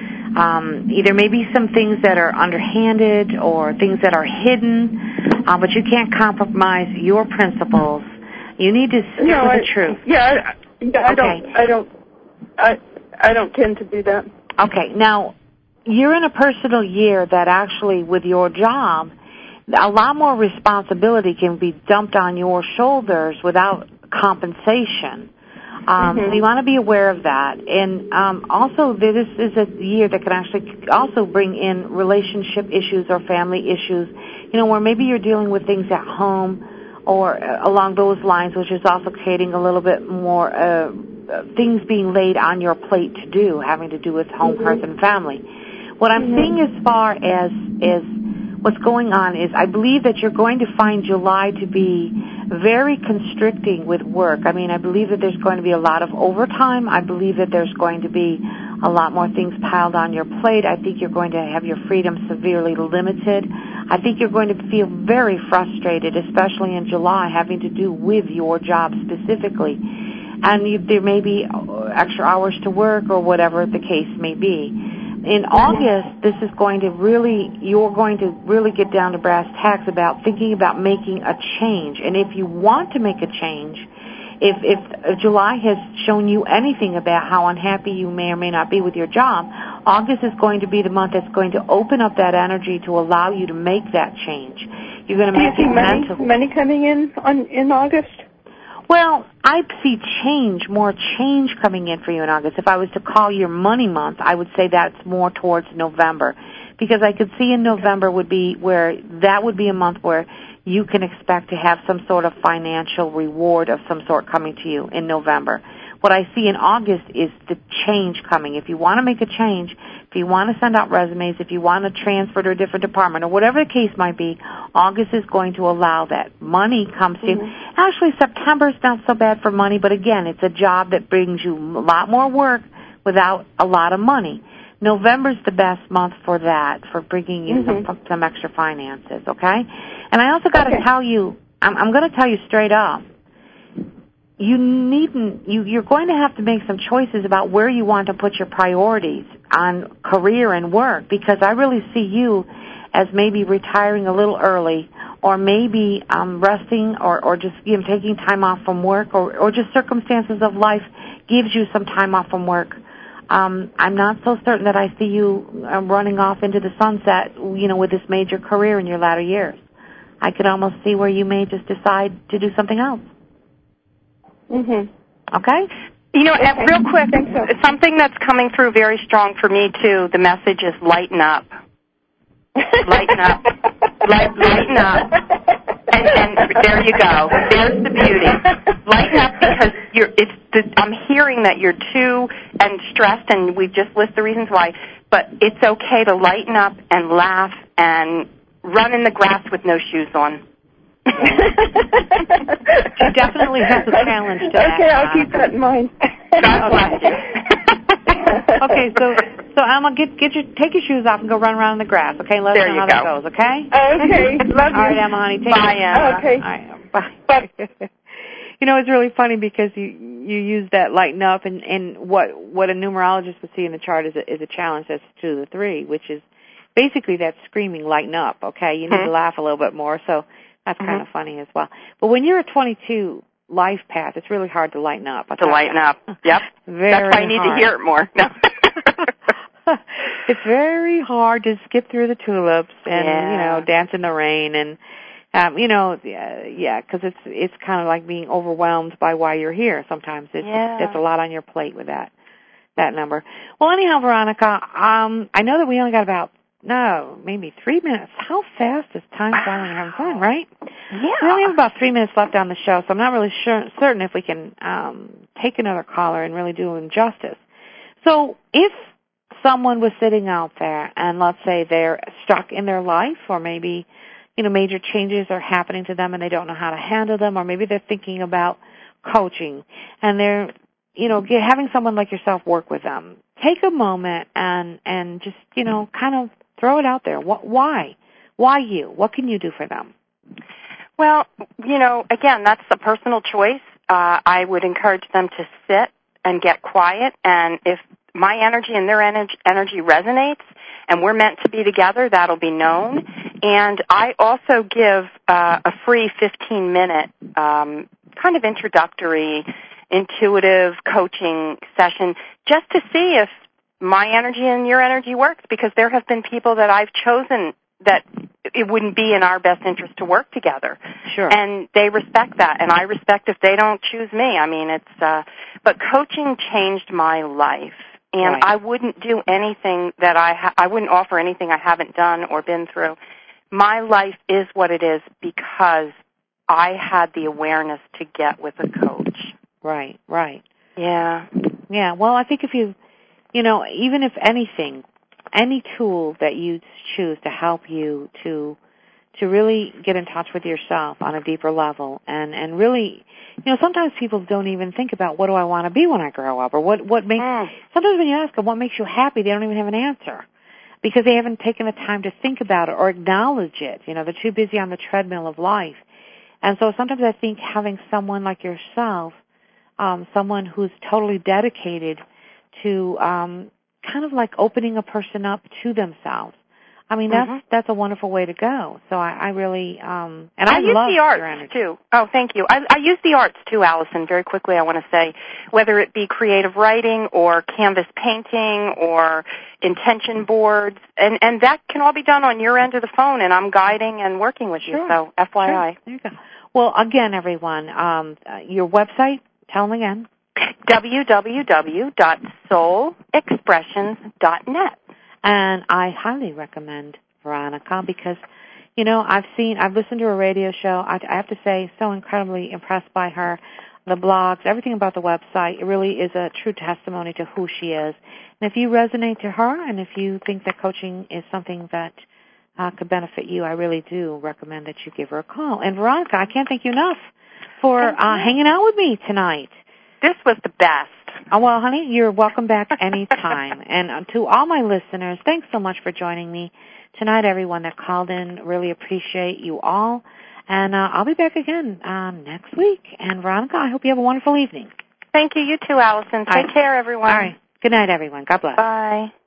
Um, either maybe some things that are underhanded or things that are hidden, uh, but you can't compromise your principles. You need to stick no, with I, the truth. Yeah, I, yeah, I Okay. don't. I don't. I I don't tend to do that. Okay. Now, you're in a personal year that actually, with your job, a lot more responsibility can be dumped on your shoulders without compensation. Um, mm-hmm. So you want to be aware of that. And um, also, this is a year that can actually also bring in relationship issues or family issues, you know, where maybe you're dealing with things at home or uh, along those lines, which is also creating a little bit more uh, things being laid on your plate to do, having to do with home, mm-hmm. hearth, and family. What I'm mm-hmm. seeing as far as is what's going on is I believe that you're going to find July to be very constricting with work. I mean, I believe that there's going to be a lot of overtime. I believe that there's going to be a lot more things piled on your plate. I think you're going to have your freedom severely limited. I think you're going to feel very frustrated, especially in July, having to do with your job specifically. And you, there may be extra hours to work or whatever the case may be. In August, this is going to really, you're going to really get down to brass tacks about thinking about making a change. And if you want to make a change, if, if July has shown you anything about how unhappy you may or may not be with your job, August is going to be the month that's going to open up that energy to allow you to make that change. You're going to Do you make see it money, mental. money coming in on in August? Well, I see change, more change coming in for you in August. If I was to call your money month, I would say that's more towards November, because I could see in November would be where that would be a month where you can expect to have some sort of financial reward of some sort coming to you in November. What I see in August is the change coming. If you want to make a change, if you want to send out resumes, if you want to transfer to a different department, or whatever the case might be, August is going to allow that. Money comes to mm-hmm. you. Actually, September is not so bad for money, but again, it's a job that brings you a lot more work without a lot of money. November's the best month for that, for bringing you mm-hmm. some some extra finances, okay? And I also got to okay. tell you, I'm, I'm going to tell you straight up, you needn't, you, you're going to have to make some choices about where you want to put your priorities on career and work, because I really see you as maybe retiring a little early, or maybe um, resting, or, or just you know, taking time off from work, or, or just circumstances of life gives you some time off from work um, I'm not so certain that I see you uh, running off into the sunset, you know, with this major career in your latter years. I could almost see where you may just decide to do something else. Mhm. Okay? You know, Okay. and real quick, So. something that's coming through very strong for me, too, the message is lighten up. Lighten up. Light, lighten up. And, and there you go. There's the beauty. Lighten up because you're. It's. The, I'm hearing that you're too and stressed, and we've just listed the reasons why. But it's okay to lighten up and laugh and run in the grass with no shoes on. She definitely has a challenge to that. Okay, I'll keep that in mind. God bless you. Okay, so so Alma, get get your take your shoes off and go run around in the grass. Okay, let us There know you how go. that goes. Okay. Okay, love you. All right, Emma, honey. Take Bye, care. Emma. Okay. All right, bye. You know, it's really funny because you you use that lighten up, and and what what a numerologist would see in the chart is a, is a challenge that's to the three, which is basically that screaming lighten up. Okay, you need Mm-hmm. to laugh a little bit more. So that's Mm-hmm. kind of funny as well. But when you're a twenty-two life path, it's really hard to lighten up. I'll To tell lighten you. up. Yep. Very That's why I need hard. to hear it more. No. It's very hard to skip through the tulips and Yeah. you know dance in the rain and um, you know yeah yeah because it's it's kind of like being overwhelmed by why you're here. Sometimes it's Yeah. it's a lot on your plate with that that number. Well, anyhow, Veronica, um, I know that we only got about no maybe three minutes. How fast is time flying when you're having fun, right? Yeah. We only have about three minutes left on the show, so I'm not really sure certain if we can um, take another caller and really do him justice. So if someone was sitting out there and let's say they're stuck in their life or maybe, you know, major changes are happening to them and they don't know how to handle them or maybe they're thinking about coaching and they're, you know, get, having someone like yourself work with them. Take a moment and, and just, you know, kind of throw it out there. What, why? Why you? What can you do for them? Well, you know, again, that's a personal choice. Uh, I would encourage them to sit and get quiet, and if my energy and their energy, energy resonates and we're meant to be together, that'll be known. And I also give uh, a free fifteen-minute um, kind of introductory, intuitive coaching session just to see if my energy and your energy works, because there have been people that I've chosen that it wouldn't be in our best interest to work together. Sure. And they respect that, and I respect if they don't choose me. I mean, it's, uh, but coaching changed my life, and Right. I wouldn't do anything that I, ha- I wouldn't offer anything I haven't done or been through. My life is what it is because I had the awareness to get with a coach. Right, right. Yeah. Yeah, well, I think if you, you know, even if anything, any tool that you choose to help you to to really get in touch with yourself on a deeper level and, and really, you know, sometimes people don't even think about what do I want to be when I grow up or what, what makes, Mm. sometimes when you ask them what makes you happy, they don't even have an answer because they haven't taken the time to think about it or acknowledge it. You know, they're too busy on the treadmill of life. And so sometimes I think having someone like yourself, um, someone who's totally dedicated to um, kind of like opening a person up to themselves. I mean, that's Mm-hmm. that's a wonderful way to go. So I, I really, um, and I, I, use love the your arts energy. too. Oh, thank you. I, I use the arts too, Allison. Very quickly, I want to say, whether it be creative writing or canvas painting or intention boards, and and that can all be done on your end of the phone, and I'm guiding and working with you. Sure. So, F Y I. Sure. There you go. Well, again, everyone, um, uh, your website. Tell them again. w w w dot soul expressions dot net. And I highly recommend Veronica because, you know, I've seen, I've listened to her radio show. I, I have to say, so incredibly impressed by her, the blogs, everything about the website. It really is a true testimony to who she is. And if you resonate to her and if you think that coaching is something that uh, could benefit you, I really do recommend that you give her a call. And Veronica, I can't thank you enough for uh, hanging out with me tonight. This was the best. Oh, well, honey, you're welcome back anytime. And uh, to all my listeners, thanks so much for joining me tonight, everyone that called in. Really appreciate you all. And uh, I'll be back again uh, next week. And, Veronica, I hope you have a wonderful evening. Thank you. You too, Allison. Take All right. care, everyone. All right. Good night, everyone. God bless. Bye.